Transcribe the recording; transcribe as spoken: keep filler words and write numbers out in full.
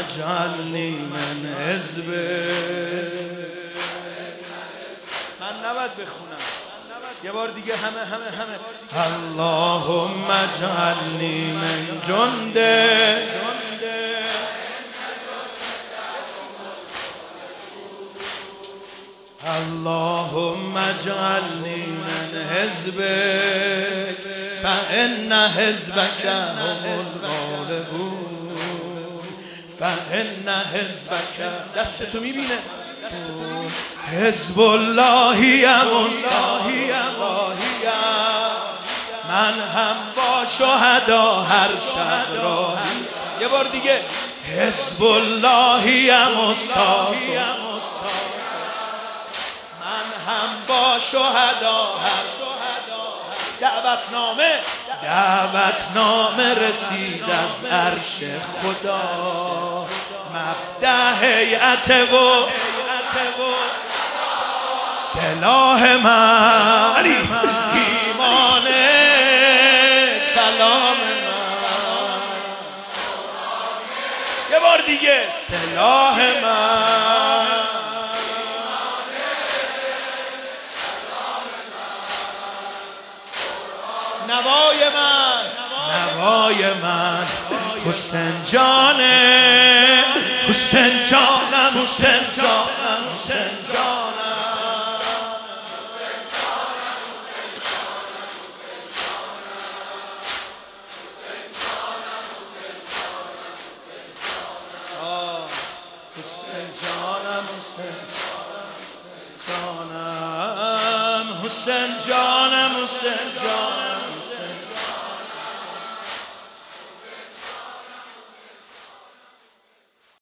اجعلنی من حزبک. من نباید بخونم، یه بار دیگه همه همه همه اللهم اجعلنی من جندک. اللهم اجعلنی من حزبک فان حزبک هم الغالبون. فان حزبک دستتو میبینه حزب اللهی مصاحیم. من هم با شهدا هر شب راهی. یه بار دیگه حزب اللهی مصاحیم. من هم با شهدا هر دعوتنامه دعوتنامه رسید از عرش خدا. مبدأ هیئت و سلاح من ایمان کلام من. یه بار دیگه سلاح من نوای من نوای من حسین جانه حسین جانم حسین جانم حسین جانم حسین جانم حسین جانم حسین جانم حسین جانم